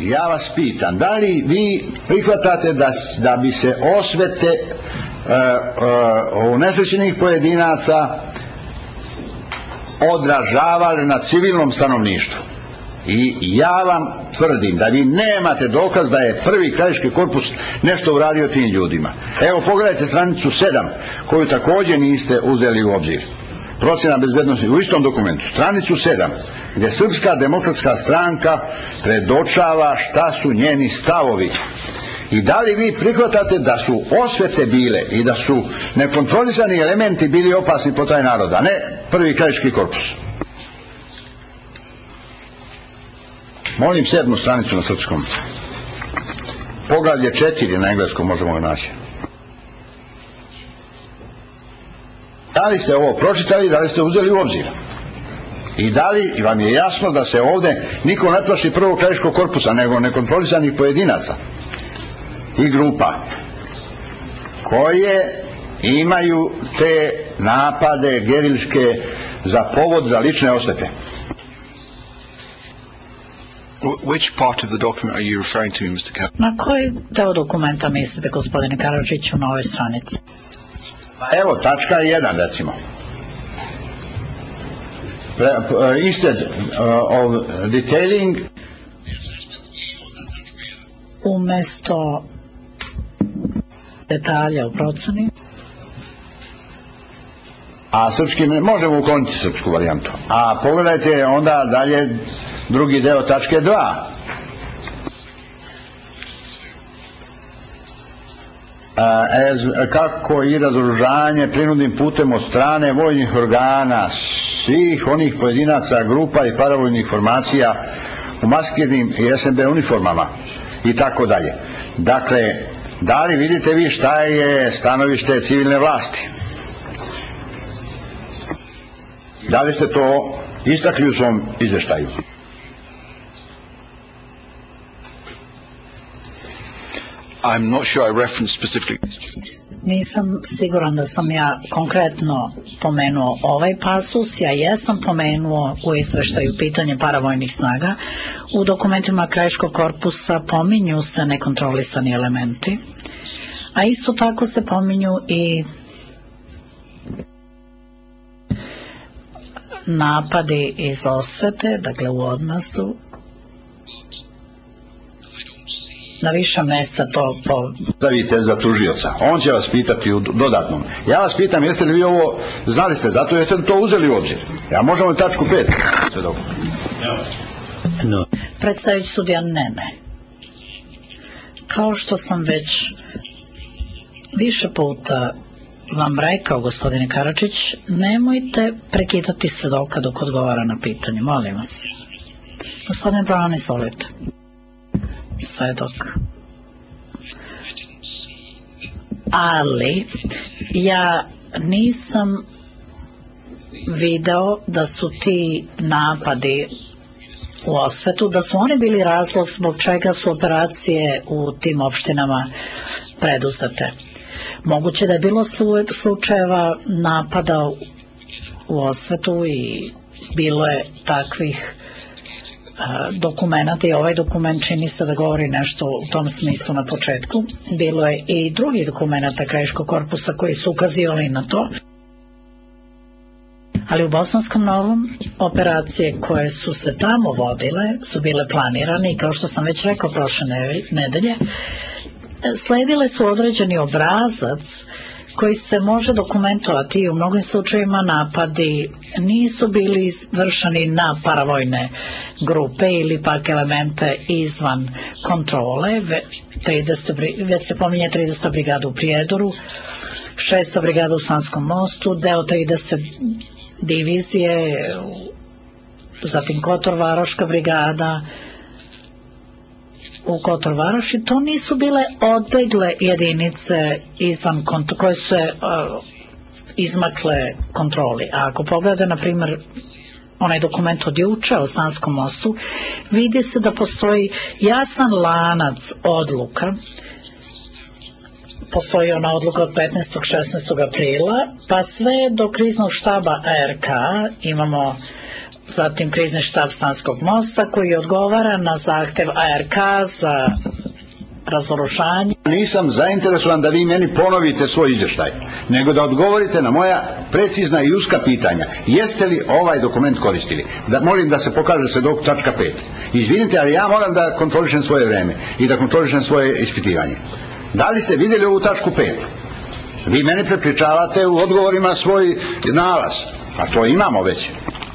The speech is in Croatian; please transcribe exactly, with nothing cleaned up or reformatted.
ja vas pitam, da li vi prihvatate da, da bi se osvete uh, uh, unesrećenih pojedinaca odražavali na civilnom stanovništvu? I ja vam tvrdim da vi nemate dokaz da je prvi krajiški korpus nešto uradio tim ljudima. Evo, pogledajte stranicu sedam, koju također niste uzeli u obzir. Procjena bezbednosti u istom dokumentu, stranicu sedam, gdje Srpska demokratska stranka predočava šta su njeni stavovi. I da li vi prihvatate da su osvete bile i da su nekontrolisani elementi bili opasni po taj narod, a ne prvi krajiški korpus? Molim sedmu stranicu na srpskom. Poglavlje četiri na engleskom možemo ga naći. Da li ste ovo pročitali, da li ste uzeli u obzir? I da li vam je jasno da se ovdje niko ne plaši prvog krajiškog korpusa, nego nekontrolisanih pojedinaca i grupa koje imaju te napade gerilske za povod za lične osvete? Which part of the document are you referring to, mister Karadžić? Na koji deo dokumenta mislite, gospodine Karadžiću, na ovoj stranici? Evo, tačka jedan, recimo. Uh, instead uh, of detailing, umesto detalja u proceni, a srpski, možemo ukloniti srpsku varijantu. A pogledajte onda dalje drugi deo tačke dva. As, kako i razoružanje prinudnim putem od strane vojnih organa svih onih pojedinaca, grupa i paravojnih formacija u maskirnim i es en be uniformama i tako dalje. Dakle, da li vidite vi šta je stanovište civilne vlasti? Da li ste to istakli u svom izveštaju? I'm not sure I referenced specifically. Nisam siguran da sam ja konkretno pomenuo ovaj pasus. Ja jesam pomenuo u izveštaju pitanje paravojnih snaga. U dokumentima krajiškog korpusa pominju se nekontrolisani elementi, a isto tako se pominju i napadi iz osvete, dakle u odmazdu. Na više mesta to po... Stavite za tužioca. On će vas pitati u dodatnom. Ja vas pitam, jeste li vi ovo znali ste, zato jeste li to uzeli u obzir? Ja možemo tačku pet. Sve dobro. No. Predstavljajući sudija, ne, ne. Kao što sam već više puta vam rekao, gospodine Karadžić, nemojte prekidati svedoka dok odgovara na pitanje. Molim vas. Gospodine Brown, izvolite. Svedok. Ali ja nisam video da su ti napadi u osvetu, da su oni bili razlog zbog čega su operacije u tim opštinama preduzete. Moguće da je bilo slučajeva napada u osvetu i bilo je takvih dokumenata i ovaj dokument čini se da govori nešto u tom smislu na početku. Bilo je i drugih dokumenata krajiškog korpusa koji su ukazivali na to. Ali u Bosanskom Novom operacije koje su se tamo vodile su bile planirane i kao što sam već rekao prošle nedelje, sledile su određeni obrazac koji se može dokumentovati i u mnogim slučajevima napadi nisu bili izvršeni na paravojne grupe ili pak elemente izvan kontrole. Već se pominje trideseta brigada u Prijedoru, šesta brigada u Sanskom mostu, deo tridesete divizije, zatim Kotor-Varoška brigada u Kotor-Varoši. To nisu bile odbegle jedinice izvan kontrole, koje su se uh, izmakle kontroli. A ako pogledate, na primjer, onaj dokument od juče o Sanskom mostu, vidi se da postoji jasan lanac odluka. Postoji ona odluka od petnaestog šesnaestog aprila, pa sve do kriznog štaba A R K imamo zatim krizni štab Sanskog mosta koji odgovara na zahtev A R K za razoružanje. Nisam zainteresovan da vi meni ponovite svoj izvještaj, nego da odgovorite na moja precizna i uska pitanja. Jeste li ovaj dokument koristili? Da, molim da se pokaže svjedok tačka pet. Izvinite, ali ja moram da kontrolišem svoje vreme i da kontrolišem svoje ispitivanje. Da li ste vidjeli ovu tačku pet? Vi meni prepričavate u odgovorima svoj nalaz, a to imamo već.